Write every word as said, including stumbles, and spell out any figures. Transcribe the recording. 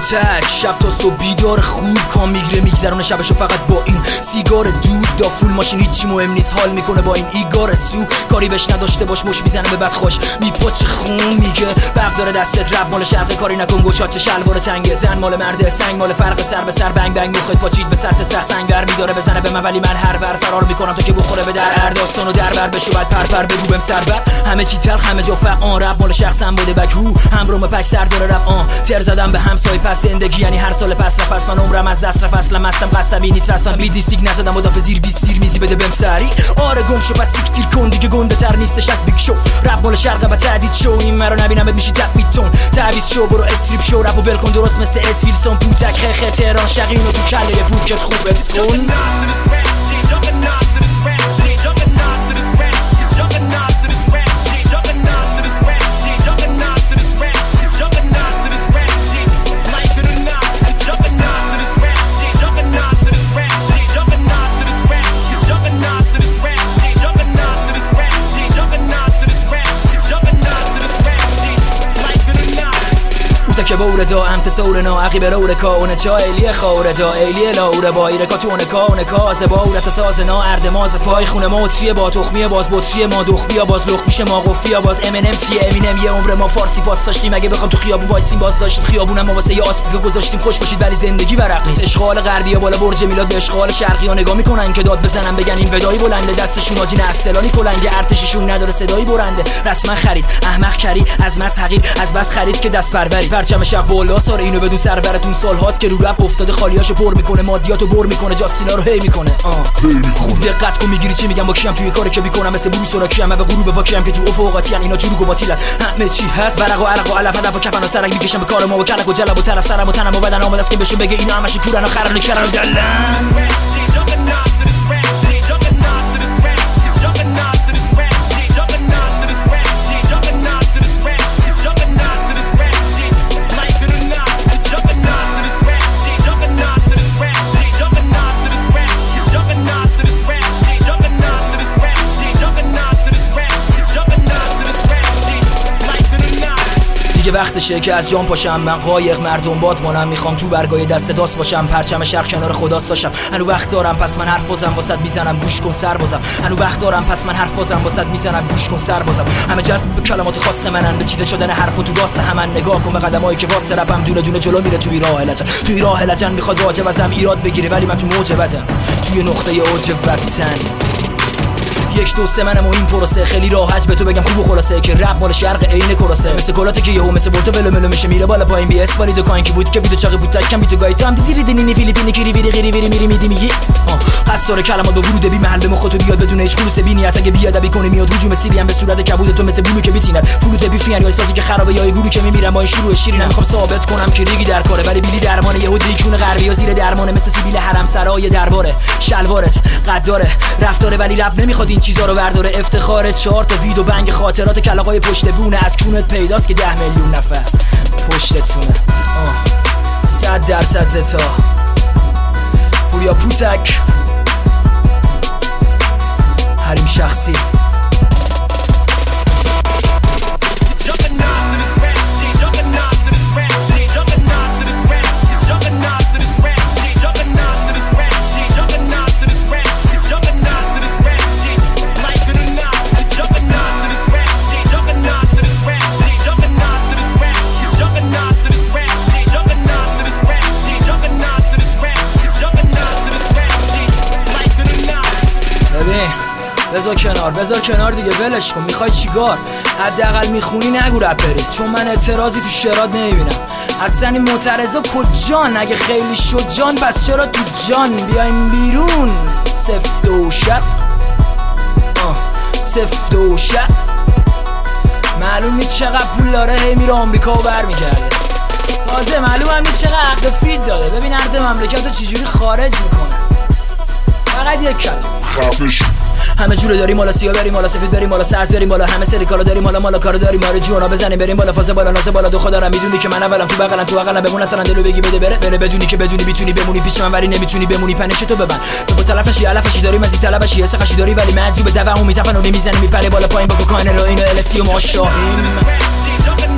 پوتک شب تا صبح بیدار خوب کام میگیره میگذرونه شبشو فقط با این سیگار دود دا فول ماشین هیچی مهم نیست حال میکنه با این ایگار سو کاری بهش نداشته باش مش میزنه به بدخوش میپاچه خون میگه برق داره دستت رب مال شرق کاری نکن گشات شلوار تنگه زن مال مرد سنگ مال فرق سر به سر بنگ بنگ مخت پاچید به سطح سخت سنگ ور میداره بزنه به من ولی من هر ور فرار میکنم تا که بخوره به در هر داستانو در بر بشو بعد پر پر بگو بهم سر بر همه چی تلخ همه جا فقان رب مال شخصم بوده بک هو همروم پک سر داره رب آن تر زدم به همسایه پس زندگی یعنی هر سال پس نفس من عمرم از دست رفت اصلا مستم قصبی نیست رستم بی دیستیک نزدم مدافع زیر بیست سیر میزی بده بهم سری آره گم شو پس تیک تیر کن دیگه گنده تر نیستش از بیگ شو رب مال شرق و تعدید شو این مرا نبینمت میشی تقویتون تعویض شو برو استریپ شو رب و ول کن درست مثل اس ویلسون پوتک خخ تهران شقینو تو کله پوکت خوبت کن که بوره دا هم تسوره نا عقیب روره کاونه چا ایلیه خوره دا ایلیه لاوره با ایره کاتونه کاونه کازه باوره تساز نا اردماز پای خونه ما چیه با تخمیه باز بطریه ما دخبیا باز لخ میشه ما قفیا باز ام ان ام چیه امینم یه عمر ما فارسی پاس داشتیم اگه بخوام تو خیابون وایسیم باز داشتیم خیابونم ما واسه یه آسپیکو گذاشتیم خوش باشید ولی زندگی ورق نیست اشغال غربیا بالا برج میلاد به اشغال شرقیا نگاه میکنن که داد بزنن بگن این ودایی بلنده دستشون آجین استلانی کلنگ ارتششون نداره صدایی برنده رسما خرید احمق کری از مس حقیر از بس خرید که دست پروری پرچم شب بالا سار اینو بدون سرورتون سال هاست که رو رپ افتاده خالیاشو پر میکنه مادیاتو بر میکنه جاستینا رو هی میکنه آه خوب دقت کن میگیری چی میگم با کیم توی کاری که میکنم مثل بروس و کیم و غروب با کیم که تو افقاتیان اینا جروگ و باطیلن همه چی هست ورق و عرق و علف هدف و کفن و سرک میکشن به کار ما و کلک و جلب و طرف سرم و تنم و بدن آمد است که بهشون بگه اینا همشون کورن و خرن و کرن و دلن دیگه وقتشه که از جام پاشم من قایق مردم باد مانم میخوام تو برگای دست داست باشم پرچم شرق کنار خدا ساشم هنو وقت دارم پس من حرف بازم واسط میزنم گوش کن سر بازم هنو وقت دارم پس من حرف بازم واسط میزنم گوش کن سر بازم همه جذب به کلمات خاص منن به چیده شدن حرف و تو راست همن نگاه کن به قدمایی که واسه رپم دونه دونه جلو میره توی راه لجن توی راه لجن میخواد واجب ازم ایراد بگیره ولی من تو موجبتم توی نقطه اوج وطن یک دو سه منم و این پروسه خیلی راحت به تو بگم خوب و خلاصه که رپ مال شرق عین کراسه مثل کلاته که یهو مثل بورتو ولو ملو میشه میره بالا پایین بی اس بالی دکان کی بود که ویدیو چاقی بود تکم بیتو گای تو هم دیدی دینی فیلیپینی کیری ویری غیری ویری میری میدی میگی قصار کلمات به ورود بی محل به مخ تو بیاد بدون هیچ خلوص بی نیت اگه بیاد ابی کنه میاد هجوم سیری هم به صورت کبود تو مثل بلو که بیتیند فلوت بی فیان یا احساسی که خرابه یا گروه که میمیرن با این شروع شیرین نمیخوام ثابت کنم که ریگی در کاره ولی بیلی درمان یهو دیکون غربی یا زیر درمانه مثل سیبیل حرم سرای درباره شلوارت قداره رفتاره ولی رپ نمیخواد این چیزا رو برداره افتخار چهار تا ویدو بنگ خاطرات کلاغای پشت بونه از کونت پیداست که ده میلیون نفر پشتتونه صد درصد زتا پوریا پوتک حریم شخصی بذار کنار بذار کنار دیگه ولش کن میخوای چیکار حداقل میخونی نگو رپری چون من اعتراضی تو شراد نمیبینم اصلا این معترضا کجان اگه خیلی شد جان بس چرا تو جان بیایم بیرون سفت و شب سفت و شب معلوم نیست چقدر پول داره هی میره آمریکا و بر میگرده تازه معلوم هم نیست چقدر حق فید داده ببین عرض مملکت رو چجوری خارج میکنه فقط یک کلام خفش همه جوره داریم مالا سیاه بریم مالا سفید بریم مالا سبز بریم بالا همه سری کارا داریم مالا مالا کارو داریم ما رو جونا بزنیم بریم بالا فاز بالا ناز بالا دو خدا رو میدونی که من اولم تو بغلم تو بغلم بمون اصلا دلو بگی بده بره بره بدونی که بدونی میتونی بمونی پیش من ولی نمیتونی بمونی پنش تو ببند تو با طرفشی علفشی داری مزید طلبشی اسخشی داری ولی مجذوب دوام میزفن و نمیزنی میپره بالا پایین با کوکائین رو اینو السی و ما شاهیم